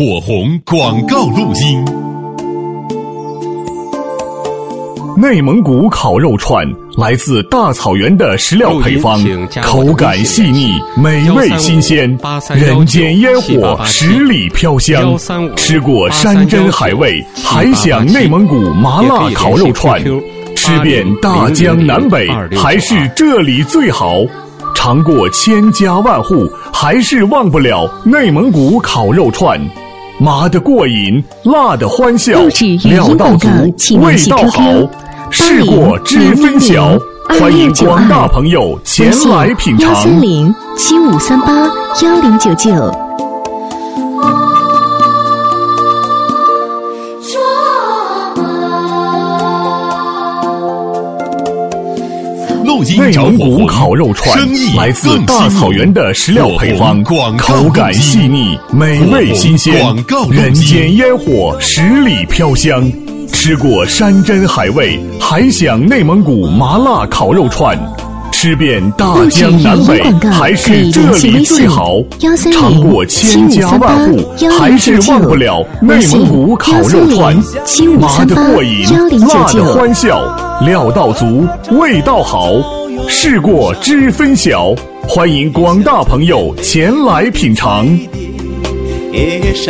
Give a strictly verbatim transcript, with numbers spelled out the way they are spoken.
火红广告录音。 内蒙古烤肉串来自大草原的食料配方，口感细腻，美味新鲜，人间烟火，十里飘香。吃过山珍海味，还想内蒙古麻辣烤肉串，吃遍大江南北，还是这里最好。尝过千家万户，还是忘不了内蒙古烤肉串。麻的过瘾，辣的欢笑，料到足，味道好。试过知分晓，欢迎广大朋友前来品尝。 幺三零七五三八幺零九九。 内蒙古烤肉串来自大草原的食料配方，口感细腻，美味新鲜，人间烟火，十里飘香。吃过山珍海味，还想内蒙古麻辣烤肉串，吃遍大江南北，还是这里最好。尝过千家万户，还是忘不了内蒙古烤肉串。麻的过瘾，辣的欢笑，料到足，味道好。试过知分晓，欢迎广大朋友前来品尝。